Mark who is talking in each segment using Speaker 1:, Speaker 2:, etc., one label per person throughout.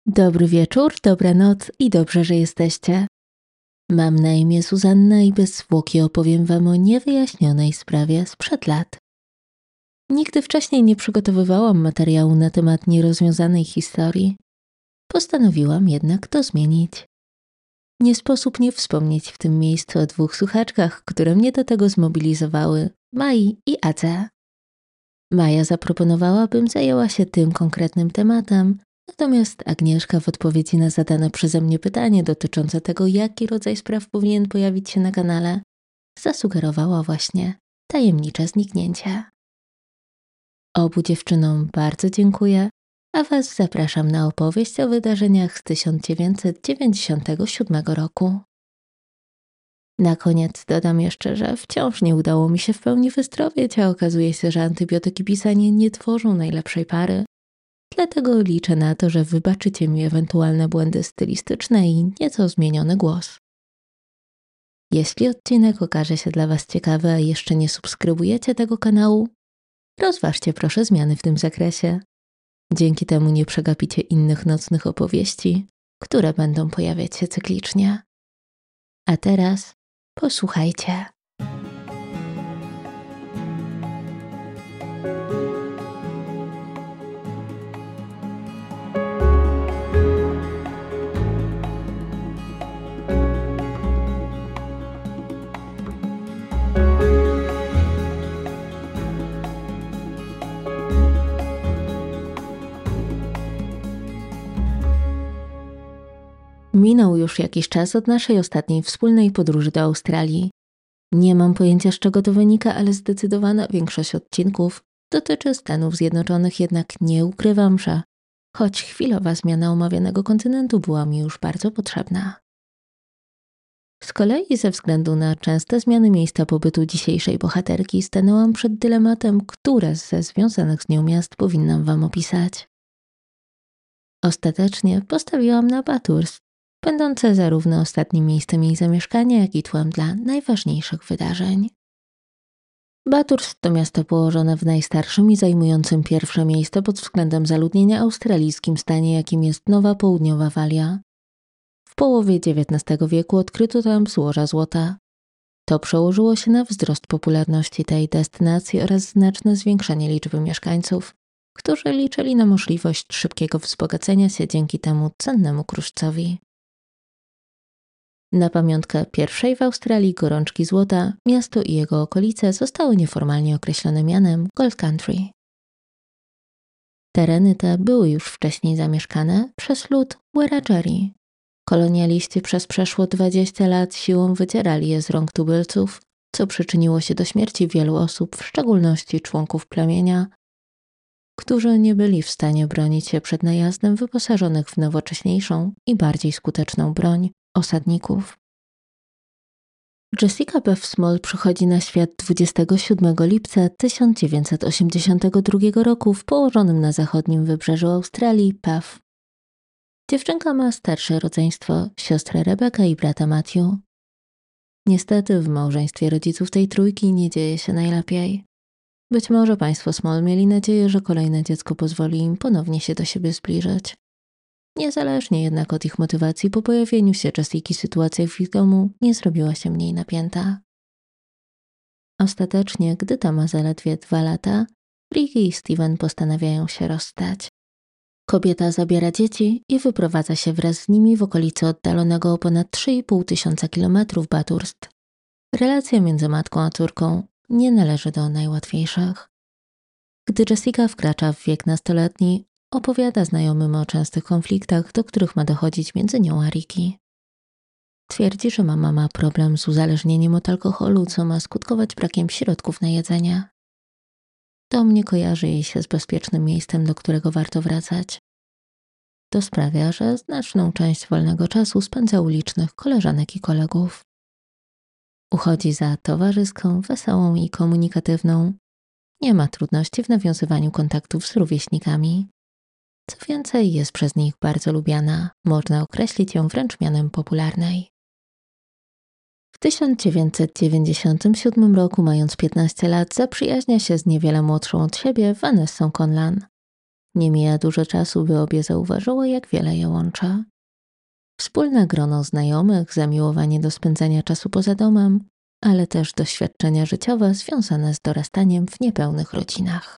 Speaker 1: Dobry wieczór, dobranoc i dobrze, że jesteście. Mam na imię Zuzanna i bez zwłoki opowiem wam o niewyjaśnionej sprawie sprzed lat. Nigdy wcześniej nie przygotowywałam materiału na temat nierozwiązanej historii. Postanowiłam jednak to zmienić. Nie sposób nie wspomnieć w tym miejscu o dwóch słuchaczkach, które mnie do tego zmobilizowały, Mai i Adze. Maja zaproponowała, bym zajęła się tym konkretnym tematem, natomiast Agnieszka w odpowiedzi na zadane przeze mnie pytanie dotyczące tego, jaki rodzaj spraw powinien pojawić się na kanale, zasugerowała właśnie tajemnicze zniknięcie. Obu dziewczynom bardzo dziękuję, a was zapraszam na opowieść o wydarzeniach z 1997 roku. Na koniec dodam jeszcze, że wciąż nie udało mi się w pełni wyzdrowieć, a okazuje się, że antybiotyki pisanie nie tworzą najlepszej pary. Dlatego liczę na to, że wybaczycie mi ewentualne błędy stylistyczne i nieco zmieniony głos. Jeśli odcinek okaże się dla was ciekawy, a jeszcze nie subskrybujecie tego kanału, rozważcie proszę zmiany w tym zakresie. Dzięki temu nie przegapicie innych nocnych opowieści, które będą pojawiać się cyklicznie. A teraz posłuchajcie. Minął już jakiś czas od naszej ostatniej wspólnej podróży do Australii. Nie mam pojęcia, z czego to wynika, ale zdecydowana większość odcinków dotyczy Stanów Zjednoczonych, jednak nie ukrywam, że choć chwilowa zmiana omawianego kontynentu była mi już bardzo potrzebna. Z kolei ze względu na częste zmiany miejsca pobytu dzisiejszej bohaterki stanęłam przed dylematem, które ze związanych z nią miast powinnam wam opisać. Ostatecznie postawiłam na Bathurst, będące zarówno ostatnim miejscem jej zamieszkania, jak i tłem dla najważniejszych wydarzeń. Bathurst to miasto położone w najstarszym i zajmującym pierwsze miejsce pod względem zaludnienia australijskim stanie, jakim jest Nowa Południowa Walia. W połowie XIX wieku odkryto tam złoża złota. To przełożyło się na wzrost popularności tej destynacji oraz znaczne zwiększenie liczby mieszkańców, którzy liczyli na możliwość szybkiego wzbogacenia się dzięki temu cennemu kruszcowi. Na pamiątkę pierwszej w Australii gorączki złota, miasto i jego okolice zostały nieformalnie określone mianem Gold Country. Tereny te były już wcześniej zamieszkane przez lud Wiradjuri. Kolonialiści przez przeszło 20 lat siłą wydzierali je z rąk tubylców, co przyczyniło się do śmierci wielu osób, w szczególności członków plemienia, którzy nie byli w stanie bronić się przed najazdem wyposażonych w nowocześniejszą i bardziej skuteczną broń osadników. Jessica Beth Small przychodzi na świat 27 lipca 1982 roku w położonym na zachodnim wybrzeżu Australii Perth. Dziewczynka ma starsze rodzeństwo, siostrę Rebekę i brata Matthew. Niestety w małżeństwie rodziców tej trójki nie dzieje się najlepiej. Być może państwo Small mieli nadzieję, że kolejne dziecko pozwoli im ponownie się do siebie zbliżyć. Niezależnie jednak od ich motywacji, po pojawieniu się Jessiki sytuacja w ich domu nie zrobiła się mniej napięta. Ostatecznie, gdy ta ma zaledwie 2 lata, Ricky i Steven postanawiają się rozstać. Kobieta zabiera dzieci i wyprowadza się wraz z nimi w okolicy oddalonego o ponad 3,5 tysiąca kilometrów Bathurst. Relacja między matką a córką nie należy do najłatwiejszych. Gdy Jessica wkracza w wiek nastoletni, opowiada znajomym o częstych konfliktach, do których ma dochodzić między nią a Ricky. Twierdzi, że mama ma problem z uzależnieniem od alkoholu, co ma skutkować brakiem środków na jedzenie. Dom nie kojarzy jej się z bezpiecznym miejscem, do którego warto wracać. To sprawia, że znaczną część wolnego czasu spędza u licznych koleżanek i kolegów. Uchodzi za towarzyską, wesołą i komunikatywną. Nie ma trudności w nawiązywaniu kontaktów z rówieśnikami. Co więcej, jest przez nich bardzo lubiana, można określić ją wręcz mianem popularnej. W 1997 roku, mając 15 lat, zaprzyjaźnia się z niewiele młodszą od siebie Vanessą Conlan. Nie mija dużo czasu, by obie zauważyły, jak wiele je łączy. Wspólne grono znajomych, zamiłowanie do spędzania czasu poza domem, ale też doświadczenia życiowe związane z dorastaniem w niepełnych rodzinach.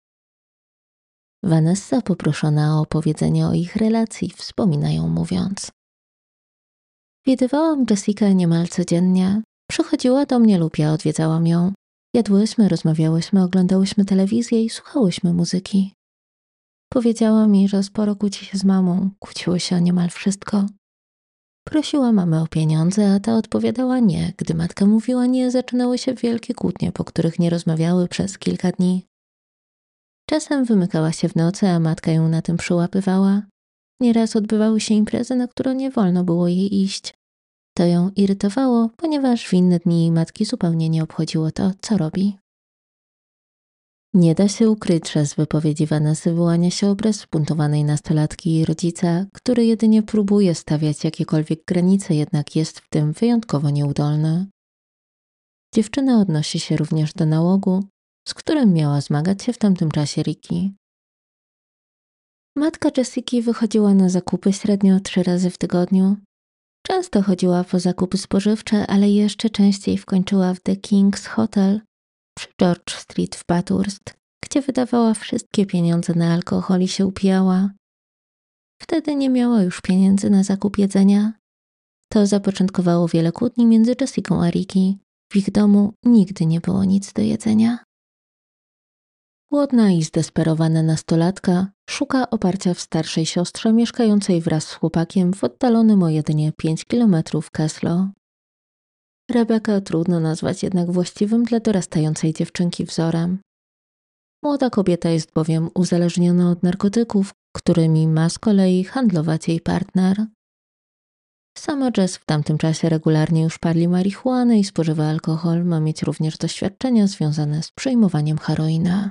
Speaker 1: Vanessa, poproszona o opowiedzenie o ich relacji, wspomina ją mówiąc: widywałam Jessikę niemal codziennie. Przychodziła do mnie lub ja odwiedzałam ją. Jadłyśmy, rozmawiałyśmy, oglądałyśmy telewizję i słuchałyśmy muzyki. Powiedziała mi, że sporo kłóci się z mamą, kłóciły się o niemal wszystko. Prosiła mamę o pieniądze, a ta odpowiadała nie. Gdy matka mówiła nie, zaczynały się wielkie kłótnie, po których nie rozmawiały przez kilka dni. Czasem wymykała się w nocy, a matka ją na tym przyłapywała. Nieraz odbywały się imprezy, na które nie wolno było jej iść. To ją irytowało, ponieważ w inne dni jej matki zupełnie nie obchodziło to, co robi. Nie da się ukryć, że z wypowiedzi Vanessy wyłania się obraz zbuntowanej nastolatki i rodzica, który jedynie próbuje stawiać jakiekolwiek granice, jednak jest w tym wyjątkowo nieudolny. Dziewczyna odnosi się również do nałogu, z którym miała zmagać się w tamtym czasie Ricky. Matka Jessiki wychodziła na zakupy średnio 3 razy w tygodniu. Często chodziła po zakupy spożywcze, ale jeszcze częściej wkończyła w The King's Hotel przy George Street w Bathurst, gdzie wydawała wszystkie pieniądze na alkohol i się upijała. Wtedy nie miała już pieniędzy na zakup jedzenia. To zapoczątkowało wiele kłótni między Jessiką a Ricky. W ich domu nigdy nie było nic do jedzenia. Głodna i zdesperowana nastolatka szuka oparcia w starszej siostrze mieszkającej wraz z chłopakiem w oddalonym o jedynie 5 kilometrów Keslo. Rebekę trudno nazwać jednak właściwym dla dorastającej dziewczynki wzorem. Młoda kobieta jest bowiem uzależniona od narkotyków, którymi ma z kolei handlować jej partner. Sama Jess w tamtym czasie regularnie już pali marihuanę i spożywa alkohol, ma mieć również doświadczenia związane z przyjmowaniem heroiny.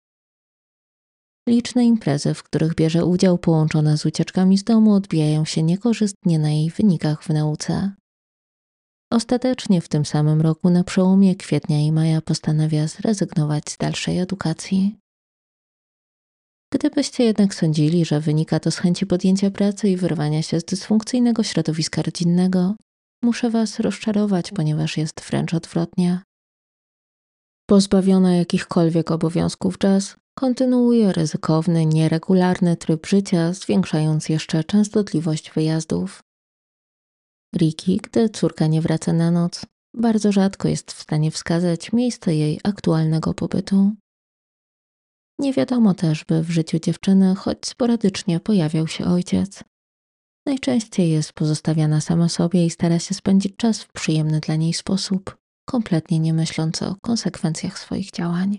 Speaker 1: Liczne imprezy, w których bierze udział, połączone z ucieczkami z domu, odbijają się niekorzystnie na jej wynikach w nauce. Ostatecznie w tym samym roku, na przełomie kwietnia i maja, postanawia zrezygnować z dalszej edukacji. Gdybyście jednak sądzili, że wynika to z chęci podjęcia pracy i wyrwania się z dysfunkcyjnego środowiska rodzinnego, muszę was rozczarować, ponieważ jest wręcz odwrotnie. Pozbawiona jakichkolwiek obowiązków Jess kontynuuje ryzykowny, nieregularny tryb życia, zwiększając jeszcze częstotliwość wyjazdów. Ricky, gdy córka nie wraca na noc, bardzo rzadko jest w stanie wskazać miejsce jej aktualnego pobytu. Nie wiadomo też, by w życiu dziewczyny choć sporadycznie pojawiał się ojciec. Najczęściej jest pozostawiana sama sobie i stara się spędzić czas w przyjemny dla niej sposób, kompletnie nie myśląc o konsekwencjach swoich działań.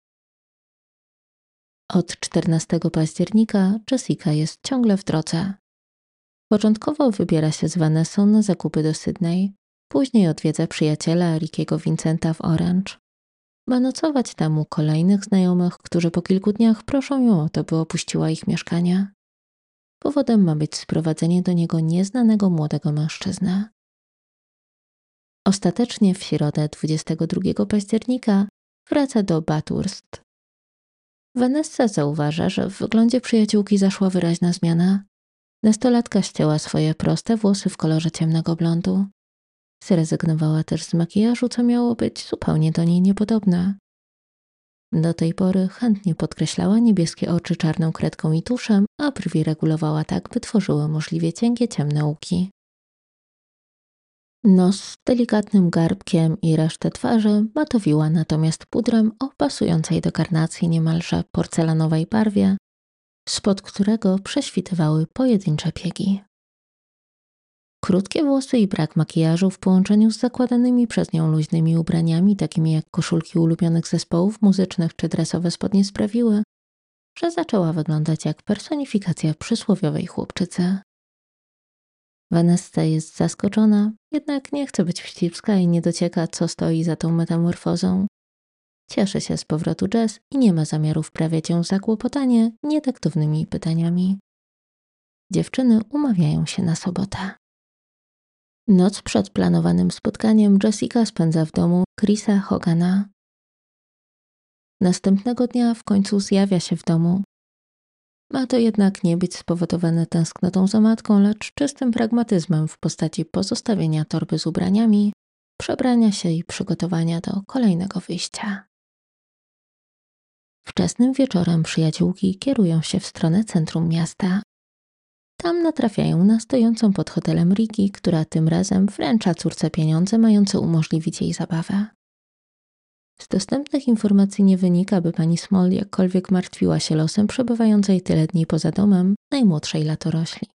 Speaker 1: Od 14 października Jessica jest ciągle w drodze. Początkowo wybiera się z Vanessą na zakupy do Sydney, później odwiedza przyjaciela Rickiego Vincenta w Orange. Ma nocować tam u kolejnych znajomych, którzy po kilku dniach proszą ją o to, by opuściła ich mieszkanie. Powodem ma być sprowadzenie do niego nieznanego młodego mężczyzny. Ostatecznie w środę 22 października wraca do Bathurst. Vanessa zauważa, że w wyglądzie przyjaciółki zaszła wyraźna zmiana. Nastolatka ścięła swoje proste włosy w kolorze ciemnego blondu. Zrezygnowała też z makijażu, co miało być zupełnie do niej niepodobne. Do tej pory chętnie podkreślała niebieskie oczy czarną kredką i tuszem, a brwi regulowała tak, by tworzyły możliwie cienkie, ciemne łuki. Nos z delikatnym garbkiem i resztę twarzy matowiła natomiast pudrem o pasującej do karnacji niemalże porcelanowej barwie, spod którego prześwitywały pojedyncze piegi. Krótkie włosy i brak makijażu w połączeniu z zakładanymi przez nią luźnymi ubraniami, takimi jak koszulki ulubionych zespołów muzycznych czy dresowe spodnie, sprawiły, że zaczęła wyglądać jak personifikacja przysłowiowej chłopczycy. Vanessa jest zaskoczona, jednak nie chce być wścibska i nie docieka, co stoi za tą metamorfozą. Cieszy się z powrotu Jess i nie ma zamiaru wprawiać ją w zakłopotanie nietaktownymi pytaniami. Dziewczyny umawiają się na sobotę. Noc przed planowanym spotkaniem Jessica spędza w domu Chrisa Hogana. Następnego dnia w końcu zjawia się w domu. Ma to jednak nie być spowodowane tęsknotą za matką, lecz czystym pragmatyzmem w postaci pozostawienia torby z ubraniami, przebrania się i przygotowania do kolejnego wyjścia. Wczesnym wieczorem przyjaciółki kierują się w stronę centrum miasta. Tam natrafiają na stojącą pod hotelem Riki, która tym razem wręcza córce pieniądze mające umożliwić jej zabawę. Z dostępnych informacji nie wynika, by pani Small jakkolwiek martwiła się losem przebywającej tyle dni poza domem najmłodszej latorośli.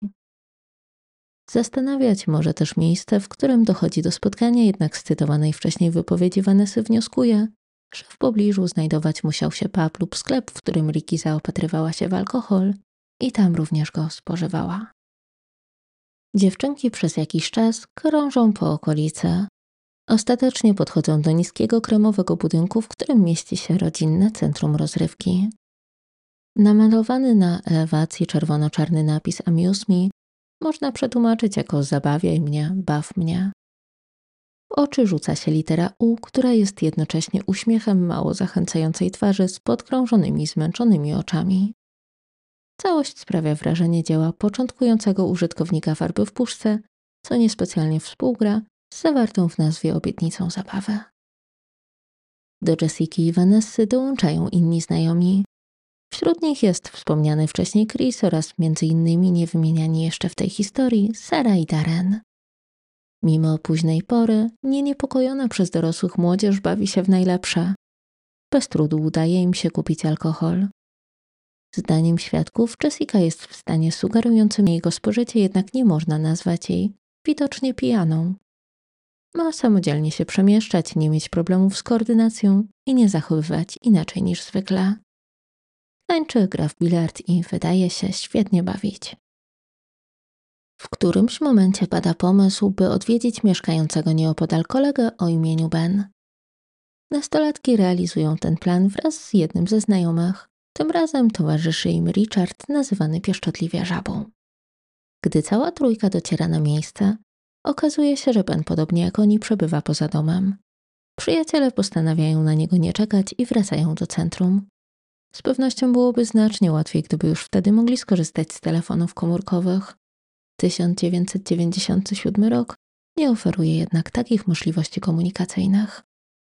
Speaker 1: Zastanawiać może też miejsce, w którym dochodzi do spotkania, jednak z cytowanej wcześniej wypowiedzi Vanessy wnioskuje, że w pobliżu znajdować musiał się pub lub sklep, w którym Riki zaopatrywała się w alkohol i tam również go spożywała. Dziewczynki przez jakiś czas krążą po okolicy. Ostatecznie podchodzą do niskiego kremowego budynku, w którym mieści się rodzinne centrum rozrywki. Namalowany na elewacji czerwono-czarny napis Amuse Me można przetłumaczyć jako zabawiaj mnie, baw mnie. W oczy rzuca się litera U, która jest jednocześnie uśmiechem mało zachęcającej twarzy z podkrążonymi, zmęczonymi oczami. Całość sprawia wrażenie dzieła początkującego użytkownika farby w puszce, co niespecjalnie współgra z zawartą w nazwie obietnicą zabawy. Do Jessiki i Vanessy dołączają inni znajomi. Wśród nich jest wspomniany wcześniej Chris oraz m.in. niewymieniani jeszcze w tej historii Sarah i Darren. Mimo późnej pory, niepokojona przez dorosłych młodzież bawi się w najlepsze. Bez trudu udaje im się kupić alkohol. Zdaniem świadków Jessica jest w stanie sugerującym jej go spożycie, jednak nie można nazwać jej widocznie pijaną. Ma samodzielnie się przemieszczać, nie mieć problemów z koordynacją i nie zachowywać inaczej niż zwykle. Tańczy, gra w bilard i wydaje się świetnie bawić. W którymś momencie pada pomysł, by odwiedzić mieszkającego nieopodal kolegę o imieniu Ben. Nastolatki realizują ten plan wraz z jednym ze znajomych. Tym razem towarzyszy im Richard, nazywany pieszczotliwie Żabą. Gdy cała trójka dociera na miejsce, okazuje się, że Ben podobnie jak oni przebywa poza domem. Przyjaciele postanawiają na niego nie czekać i wracają do centrum. Z pewnością byłoby znacznie łatwiej, gdyby już wtedy mogli skorzystać z telefonów komórkowych. 1997 rok nie oferuje jednak takich możliwości komunikacyjnych.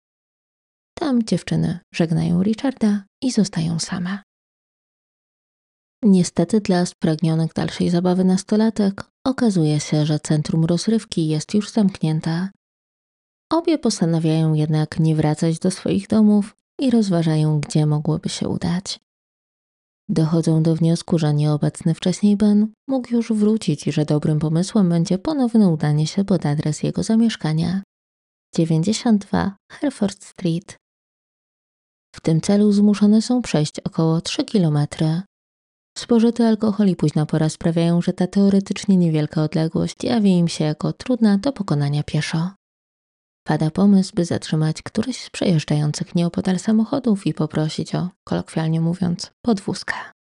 Speaker 1: Tam dziewczyny żegnają Richarda i zostają same. Niestety dla spragnionych dalszej zabawy nastolatek okazuje się, że centrum rozrywki jest już zamknięte. Obie postanawiają jednak nie wracać do swoich domów i rozważają, gdzie mogłyby się udać. Dochodzą do wniosku, że nieobecny wcześniej Ben mógł już wrócić i że dobrym pomysłem będzie ponowne udanie się pod adres jego zamieszkania 92 Hereford Street. W tym celu zmuszone są przejść około 3 kilometry. Spożyty alkohol i późna pora sprawiają, że ta teoretycznie niewielka odległość jawi im się jako trudna do pokonania pieszo. Pada pomysł, by zatrzymać któryś z przejeżdżających nieopodal samochodów i poprosić o, kolokwialnie mówiąc, podwózkę.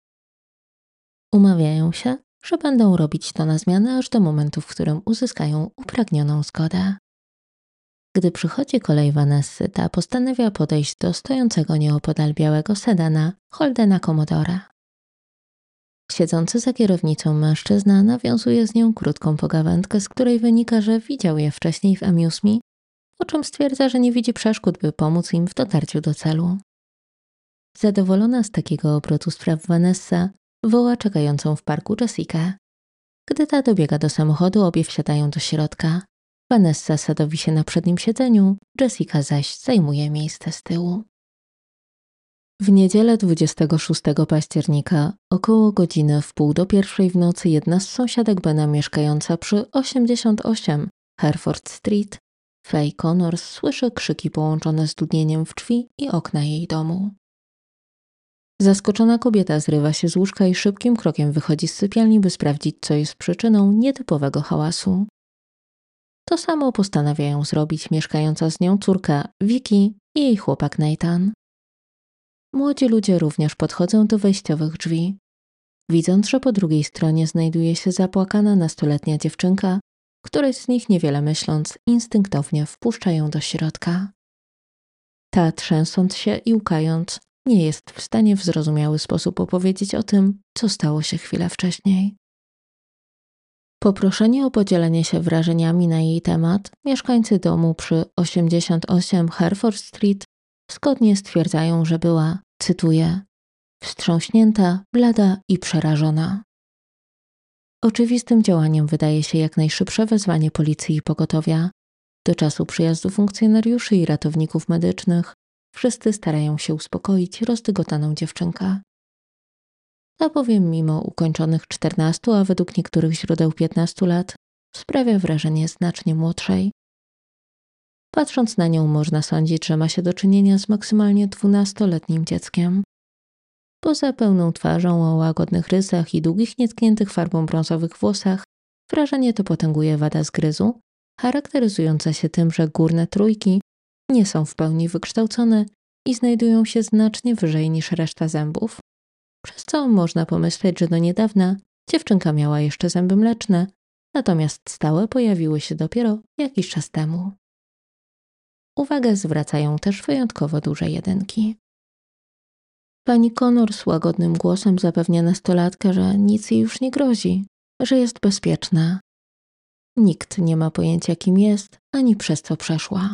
Speaker 1: Umawiają się, że będą robić to na zmianę aż do momentu, w którym uzyskają upragnioną zgodę. Gdy przychodzi kolej Vanessy, ta postanawia podejść do stojącego nieopodal białego sedana Holdena Commodore. Siedzący za kierownicą mężczyzna nawiązuje z nią krótką pogawędkę, z której wynika, że widział je wcześniej w Amuse Me, po czym stwierdza, że nie widzi przeszkód, by pomóc im w dotarciu do celu. Zadowolona z takiego obrotu spraw Vanessa woła czekającą w parku Jessikę. Gdy ta dobiega do samochodu, obie wsiadają do środka. Vanessa sadowi się na przednim siedzeniu, Jessica zaś zajmuje miejsce z tyłu. W niedzielę 26 października około godziny 12:30 w nocy jedna z sąsiadek Bena mieszkająca przy 88 Hereford Street, Faye Connors, słyszy krzyki połączone z dudnieniem w drzwi i okna jej domu. Zaskoczona kobieta zrywa się z łóżka i szybkim krokiem wychodzi z sypialni, by sprawdzić, co jest przyczyną nietypowego hałasu. To samo postanawiają zrobić mieszkająca z nią córka Vicky i jej chłopak Nathan. Młodzi ludzie również podchodzą do wejściowych drzwi. Widząc, że po drugiej stronie znajduje się zapłakana nastoletnia dziewczynka, któreś z nich niewiele myśląc, instynktownie wpuszczają do środka. Ta, trzęsąc się i łkając, nie jest w stanie w zrozumiały sposób opowiedzieć o tym, co stało się chwilę wcześniej. Poproszeni o podzielenie się wrażeniami na jej temat, mieszkańcy domu przy 88 Hereford Street zgodnie stwierdzają, że była, cytuję, wstrząśnięta, blada i przerażona. Oczywistym działaniem wydaje się jak najszybsze wezwanie policji i pogotowia. Do czasu przyjazdu funkcjonariuszy i ratowników medycznych wszyscy starają się uspokoić rozdygotaną dziewczynkę. Ta bowiem mimo ukończonych 14, a według niektórych źródeł 15 lat, sprawia wrażenie znacznie młodszej. Patrząc na nią można sądzić, że ma się do czynienia z maksymalnie 12-letnim dzieckiem. Poza pełną twarzą o łagodnych rysach i długich, nietkniętych farbą brązowych włosach, wrażenie to potęguje wada zgryzu, charakteryzująca się tym, że górne trójki nie są w pełni wykształcone i znajdują się znacznie wyżej niż reszta zębów, przez co można pomyśleć, że do niedawna dziewczynka miała jeszcze zęby mleczne, natomiast stałe pojawiły się dopiero jakiś czas temu. Uwagę zwracają też wyjątkowo duże jedynki. Pani Connors łagodnym głosem zapewnia nastolatkę, że nic jej już nie grozi, że jest bezpieczna. Nikt nie ma pojęcia, kim jest, ani przez co przeszła.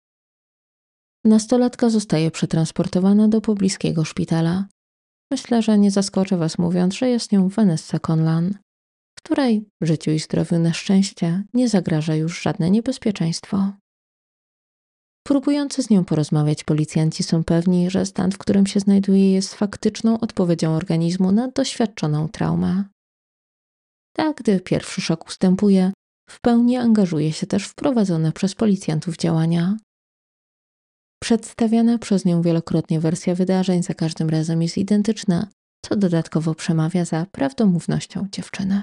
Speaker 1: Nastolatka zostaje przetransportowana do pobliskiego szpitala. Myślę, że nie zaskoczę was mówiąc, że jest nią Vanessa Conlan, której życiu i zdrowiu na szczęście nie zagraża już żadne niebezpieczeństwo. Próbujący z nią porozmawiać policjanci są pewni, że stan, w którym się znajduje, jest faktyczną odpowiedzią organizmu na doświadczoną traumę. Tak, gdy pierwszy szok ustępuje, w pełni angażuje się też w prowadzone przez policjantów działania. Przedstawiana przez nią wielokrotnie wersja wydarzeń za każdym razem jest identyczna, co dodatkowo przemawia za prawdomównością dziewczyny.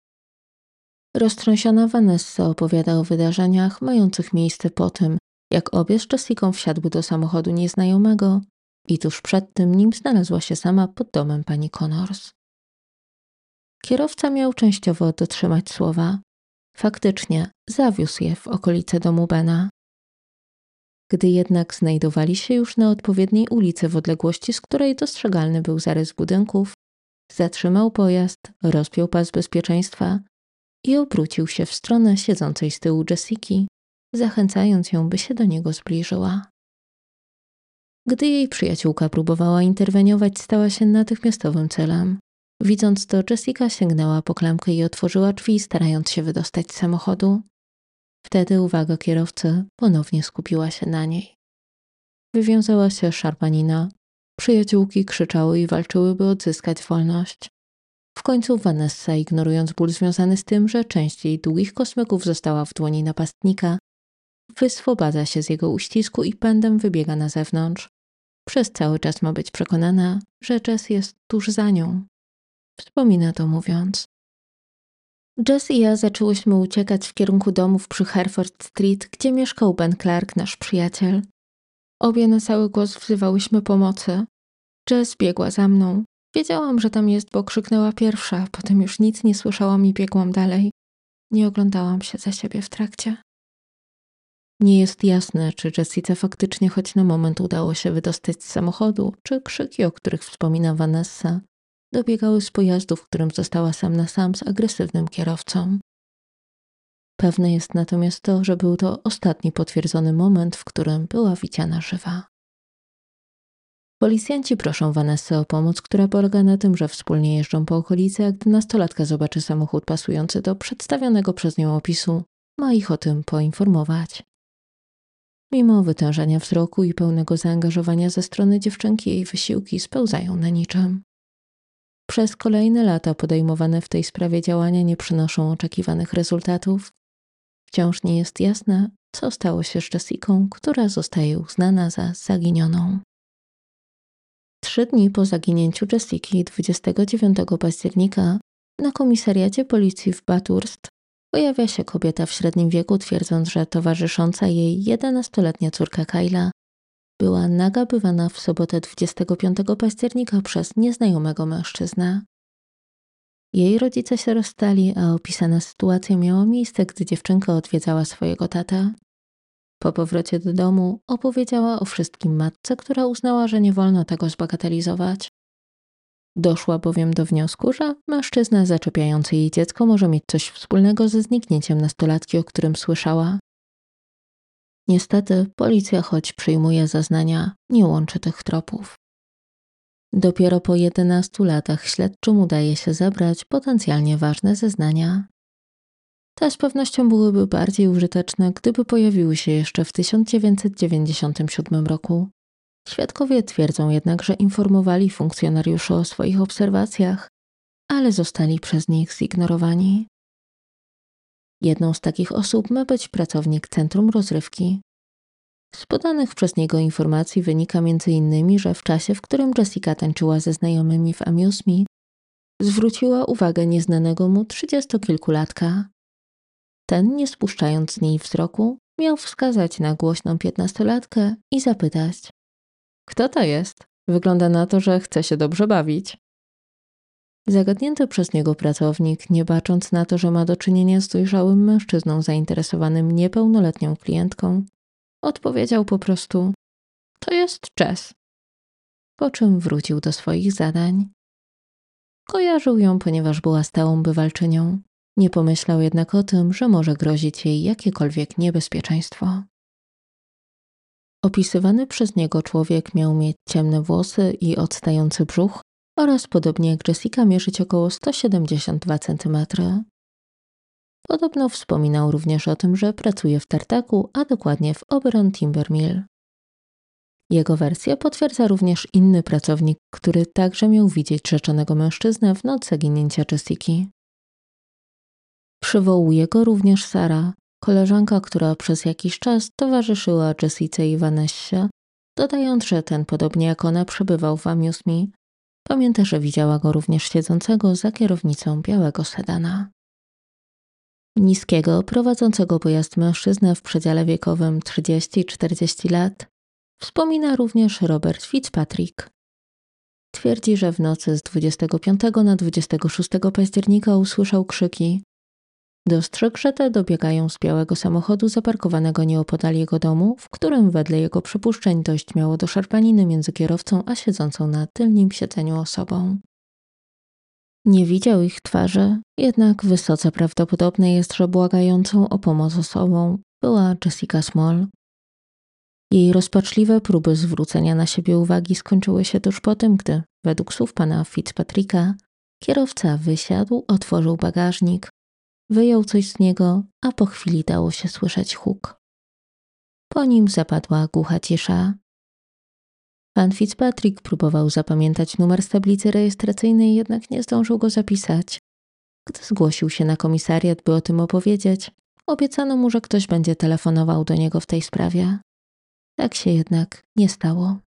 Speaker 1: Roztrząsiona Vanessa opowiada o wydarzeniach mających miejsce po tym, jak obie z Jessicą wsiadły do samochodu nieznajomego i tuż przed tym, nim znalazła się sama pod domem pani Connors. Kierowca miał częściowo dotrzymać słowa. Faktycznie zawiózł je w okolice domu Bena. Gdy jednak znajdowali się już na odpowiedniej ulicy w odległości, z której dostrzegalny był zarys budynków, zatrzymał pojazd, rozpiął pas bezpieczeństwa i obrócił się w stronę siedzącej z tyłu Jessiki, zachęcając ją, by się do niego zbliżyła. Gdy jej przyjaciółka próbowała interweniować, stała się natychmiastowym celem. Widząc to, Jessica sięgnęła po klamkę i otworzyła drzwi, starając się wydostać z samochodu. Wtedy uwaga kierowcy ponownie skupiła się na niej. Wywiązała się szarpanina. Przyjaciółki krzyczały i walczyły, by odzyskać wolność. W końcu Vanessa, ignorując ból związany z tym, że część jej długich kosmyków została w dłoni napastnika, wyswobadza się z jego uścisku i pędem wybiega na zewnątrz. Przez cały czas ma być przekonana, że Jess jest tuż za nią. Wspomina to mówiąc. Jess i ja zaczęłyśmy uciekać w kierunku domów przy Hereford Street, gdzie mieszkał Ben Clark, nasz przyjaciel. Obie na cały głos wzywałyśmy pomocy. Jess biegła za mną. Wiedziałam, że tam jest, bo krzyknęła pierwsza, potem już nic nie słyszałam i biegłam dalej. Nie oglądałam się za siebie w trakcie. Nie jest jasne, czy Jessice faktycznie choć na moment udało się wydostać z samochodu, czy krzyki, o których wspomina Vanessa, dobiegały z pojazdu, w którym została sam na sam z agresywnym kierowcą. Pewne jest natomiast to, że był to ostatni potwierdzony moment, w którym była widziana żywa. Policjanci proszą Vanessę o pomoc, która polega na tym, że wspólnie jeżdżą po okolicy, a gdy nastolatka zobaczy samochód pasujący do przedstawionego przez nią opisu, ma ich o tym poinformować. Mimo wytężenia wzroku i pełnego zaangażowania ze strony dziewczynki, jej wysiłki spełzają na niczym. Przez kolejne lata podejmowane w tej sprawie działania nie przynoszą oczekiwanych rezultatów. Wciąż nie jest jasne, co stało się z Jessicą, która zostaje uznana za zaginioną. 3 dni po zaginięciu Jessiki 29 października na komisariacie policji w Bathurst pojawia się kobieta w średnim wieku, twierdząc, że towarzysząca jej 11-letnia córka Kyla była nagabywana w sobotę 25 października przez nieznajomego mężczyznę. Jej rodzice się rozstali, a opisana sytuacja miała miejsce, gdy dziewczynka odwiedzała swojego tatę. Po powrocie do domu opowiedziała o wszystkim matce, która uznała, że nie wolno tego zbagatelizować. Doszła bowiem do wniosku, że mężczyzna zaczepiający jej dziecko może mieć coś wspólnego ze zniknięciem nastolatki, o którym słyszała. Niestety, policja, choć przyjmuje zeznania, nie łączy tych tropów. Dopiero po 11 latach śledczym udaje się zebrać potencjalnie ważne zeznania. Te z pewnością byłyby bardziej użyteczne, gdyby pojawiły się jeszcze w 1997 roku. Świadkowie twierdzą jednak, że informowali funkcjonariuszy o swoich obserwacjach, ale zostali przez nich zignorowani. Jedną z takich osób ma być pracownik Centrum Rozrywki. Z podanych przez niego informacji wynika m.in., że w czasie, w którym Jessica tańczyła ze znajomymi w Amuse Me, zwróciła uwagę nieznanego mu 30-kilkulatka. Ten, nie spuszczając z niej wzroku, miał wskazać na głośną 15-latkę i zapytać: kto to jest? Wygląda na to, że chce się dobrze bawić. Zagadnięty przez niego pracownik, nie bacząc na to, że ma do czynienia z dojrzałym mężczyzną zainteresowanym niepełnoletnią klientką, odpowiedział po prostu: to jest Jess. Po czym wrócił do swoich zadań. Kojarzył ją, ponieważ była stałą bywalczynią. Nie pomyślał jednak o tym, że może grozić jej jakiekolwiek niebezpieczeństwo. Opisywany przez niego człowiek miał mieć ciemne włosy i odstający brzuch oraz podobnie jak Jessica mierzyć około 172 cm. Podobno wspominał również o tym, że pracuje w tartaku, a dokładnie w Oberon Timber Mill. Jego wersję potwierdza również inny pracownik, który także miał widzieć rzeczonego mężczyznę w noc zaginięcia Jessiki. Przywołuje go również Sara, koleżanka, która przez jakiś czas towarzyszyła Jessice i Vanessie, dodając, że ten, podobnie jak ona, przebywał w Amuse Me. Pamięta, że widziała go również siedzącego za kierownicą białego sedana. Niskiego, prowadzącego pojazd mężczyznę w przedziale wiekowym 30-40 lat wspomina również Robert Fitzpatrick. Twierdzi, że w nocy z 25 na 26 października usłyszał krzyki. Dostrzegł, że te dobiegają z białego samochodu zaparkowanego nieopodal jego domu, w którym wedle jego przypuszczeń dość miało do szarpaniny między kierowcą a siedzącą na tylnym siedzeniu osobą. Nie widział ich twarzy, jednak wysoce prawdopodobne jest, że błagającą o pomoc osobą była Jessica Small. Jej rozpaczliwe próby zwrócenia na siebie uwagi skończyły się tuż po tym, gdy, według słów pana Fitzpatricka, kierowca wysiadł, otworzył bagażnik, wyjął coś z niego, a po chwili dało się słyszeć huk. Po nim zapadła głucha cisza. Pan Fitzpatrick próbował zapamiętać numer z tablicy rejestracyjnej, jednak nie zdążył go zapisać. Gdy zgłosił się na komisariat, by o tym opowiedzieć, obiecano mu, że ktoś będzie telefonował do niego w tej sprawie. Tak się jednak nie stało.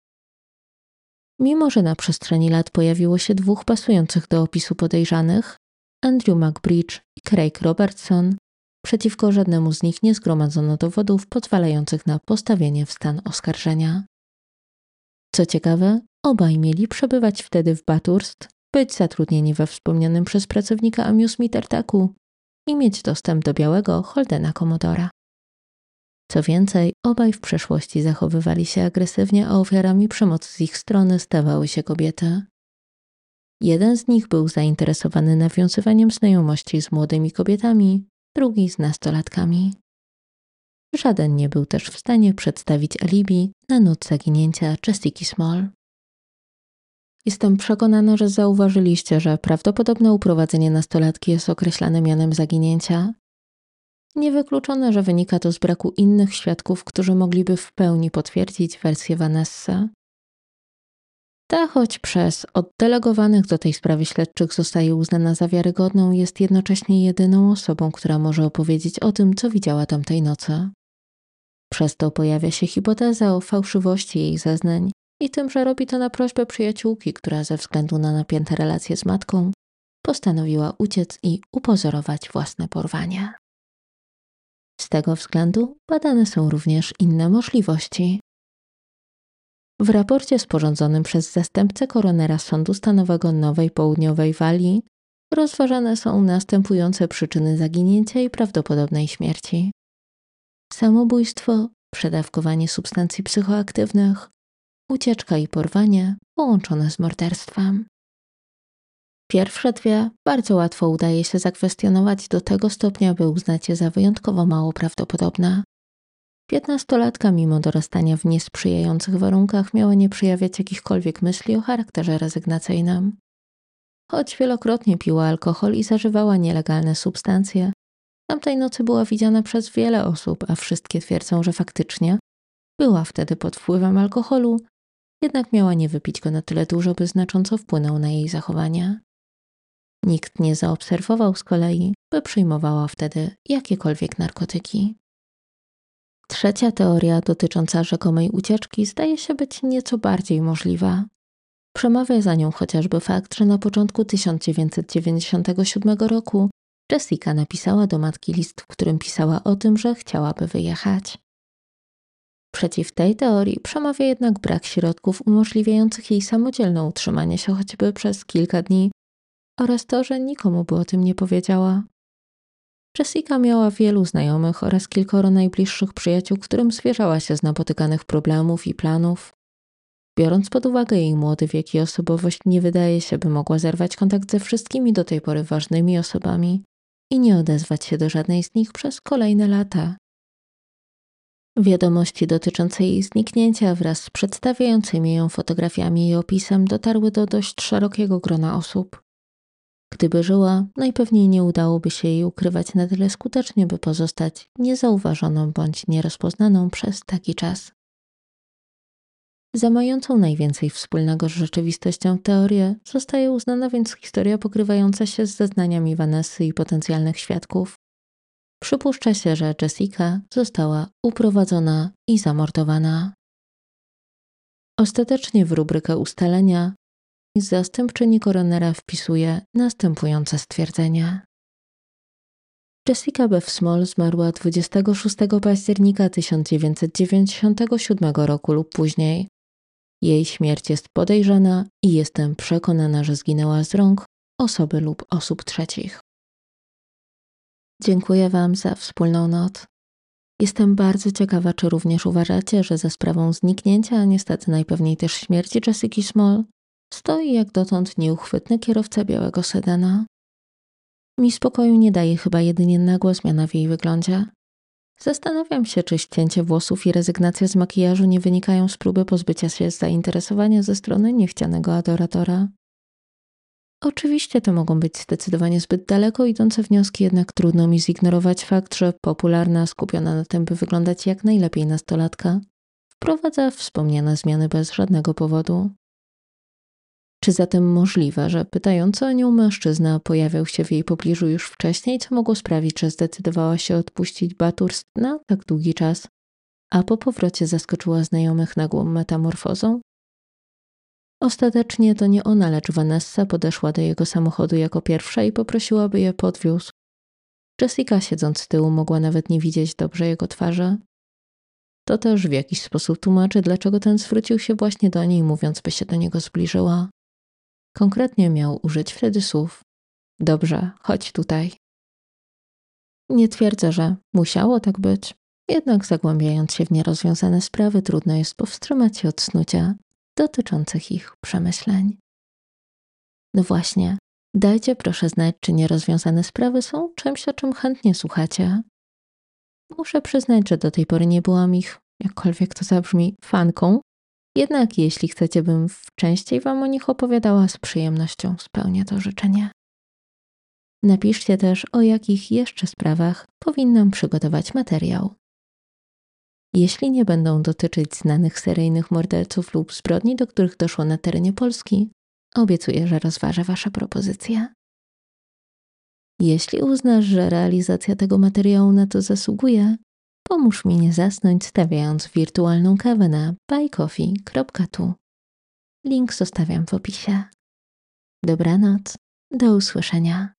Speaker 1: Mimo że na przestrzeni lat pojawiło się dwóch pasujących do opisu podejrzanych, Andrew McBridge i Craig Robertson, przeciwko żadnemu z nich nie zgromadzono dowodów pozwalających na postawienie w stan oskarżenia. Co ciekawe, obaj mieli przebywać wtedy w Bathurst, być zatrudnieni we wspomnianym przez pracownika Amuse Me tartaku i mieć dostęp do białego Holdena Commodora. Co więcej, obaj w przeszłości zachowywali się agresywnie, a ofiarami przemocy z ich strony stawały się kobiety. Jeden z nich był zainteresowany nawiązywaniem znajomości z młodymi kobietami, drugi z nastolatkami. Żaden nie był też w stanie przedstawić alibi na noc zaginięcia Jessiki Small. Jestem przekonana, że zauważyliście, że prawdopodobne uprowadzenie nastolatki jest określane mianem zaginięcia. Niewykluczone, że wynika to z braku innych świadków, którzy mogliby w pełni potwierdzić wersję Vanessy. Ta, choć przez oddelegowanych do tej sprawy śledczych zostaje uznana za wiarygodną, jest jednocześnie jedyną osobą, która może opowiedzieć o tym, co widziała tamtej nocy. Przez to pojawia się hipoteza o fałszywości jej zeznań i tym, że robi to na prośbę przyjaciółki, która ze względu na napięte relacje z matką postanowiła uciec i upozorować własne porwanie. Z tego względu badane są również inne możliwości. W raporcie sporządzonym przez zastępcę koronera Sądu Stanowego Nowej Południowej Walii rozważane są następujące przyczyny zaginięcia i prawdopodobnej śmierci. samobójstwo, przedawkowanie substancji psychoaktywnych, ucieczka i porwanie połączone z morderstwem. Pierwsze dwie bardzo łatwo udaje się zakwestionować do tego stopnia, by uznać je za wyjątkowo mało prawdopodobne. 15-latka mimo dorastania w niesprzyjających warunkach miała nie przejawiać jakichkolwiek myśli o charakterze rezygnacyjnym. Choć wielokrotnie piła alkohol i zażywała nielegalne substancje, tamtej nocy była widziana przez wiele osób, a wszystkie twierdzą, że faktycznie była wtedy pod wpływem alkoholu, jednak miała nie wypić go na tyle dużo, by znacząco wpłynął na jej zachowanie. Nikt nie zaobserwował z kolei, by przyjmowała wtedy jakiekolwiek narkotyki. Trzecia teoria dotycząca rzekomej ucieczki zdaje się być nieco bardziej możliwa. Przemawia za nią chociażby fakt, że na początku 1997 roku Jessica napisała do matki list, w którym pisała o tym, że chciałaby wyjechać. Przeciw tej teorii przemawia jednak brak środków umożliwiających jej samodzielne utrzymanie się choćby przez kilka dni oraz to, że nikomu by o tym nie powiedziała. Jessica miała wielu znajomych oraz kilkoro najbliższych przyjaciół, którym zwierzała się z napotykanych problemów i planów. Biorąc pod uwagę jej młody wiek i osobowość, nie wydaje się, by mogła zerwać kontakt ze wszystkimi do tej pory ważnymi osobami i nie odezwać się do żadnej z nich przez kolejne lata. Wiadomości dotyczące jej zniknięcia wraz z przedstawiającymi ją fotografiami i opisem dotarły do dość szerokiego grona osób. Gdyby żyła, najpewniej nie udałoby się jej ukrywać na tyle skutecznie, by pozostać niezauważoną bądź nierozpoznaną przez taki czas. Za mającą najwięcej wspólnego z rzeczywistością teorię zostaje uznana więc historia pokrywająca się z zeznaniami Vanessy i potencjalnych świadków. Przypuszcza się, że Jessica została uprowadzona i zamordowana. Ostatecznie w rubrykę ustalenia zastępczyni koronera wpisuje następujące stwierdzenie. Jessica Beth Small zmarła 26 października 1997 roku lub później. Jej śmierć jest podejrzana i jestem przekonana, że zginęła z rąk osoby lub osób trzecich. Dziękuję Wam za wspólną noc. Jestem bardzo ciekawa, czy również uważacie, że za sprawą zniknięcia, a niestety najpewniej też śmierci Jessiki Small, stoi jak dotąd nieuchwytny kierowca białego sedana. Mi spokoju nie daje chyba jedynie nagła zmiana w jej wyglądzie. Zastanawiam się, czy ścięcie włosów i rezygnacja z makijażu nie wynikają z próby pozbycia się zainteresowania ze strony niechcianego adoratora. Oczywiście to mogą być zdecydowanie zbyt daleko idące wnioski, jednak trudno mi zignorować fakt, że popularna, skupiona na tym, by wyglądać jak najlepiej nastolatka, wprowadza wspomniane zmiany bez żadnego powodu. Czy zatem możliwe, że pytający o nią mężczyzna pojawiał się w jej pobliżu już wcześniej, co mogło sprawić, że zdecydowała się odpuścić Bathurst na tak długi czas, a po powrocie zaskoczyła znajomych nagłą metamorfozą? Ostatecznie to nie ona, lecz Vanessa podeszła do jego samochodu jako pierwsza i poprosiła, by je podwiózł. Jessica, siedząc z tyłu, mogła nawet nie widzieć dobrze jego twarzy. To też w jakiś sposób tłumaczy, dlaczego ten zwrócił się właśnie do niej, mówiąc, by się do niego zbliżyła. Konkretnie miał użyć wtedy słów: dobrze, chodź tutaj. Nie twierdzę, że musiało tak być, jednak zagłębiając się w nierozwiązane sprawy, trudno jest powstrzymać się od snucia dotyczących ich przemyśleń. No właśnie, dajcie proszę znać, czy nierozwiązane sprawy są czymś, o czym chętnie słuchacie. Muszę przyznać, że do tej pory nie byłam ich, jakkolwiek to zabrzmi, fanką, jednak jeśli chcecie, bym częściej Wam o nich opowiadała, z przyjemnością spełnię to życzenie. Napiszcie też, o jakich jeszcze sprawach powinnam przygotować materiał. Jeśli nie będą dotyczyć znanych seryjnych morderców lub zbrodni, do których doszło na terenie Polski, obiecuję, że rozważę Wasze propozycje. Jeśli uznasz, że realizacja tego materiału na to zasługuje, pomóż mi nie zasnąć, stawiając wirtualną kawę na buycoffee.tu. Link zostawiam w opisie. Dobranoc, do usłyszenia.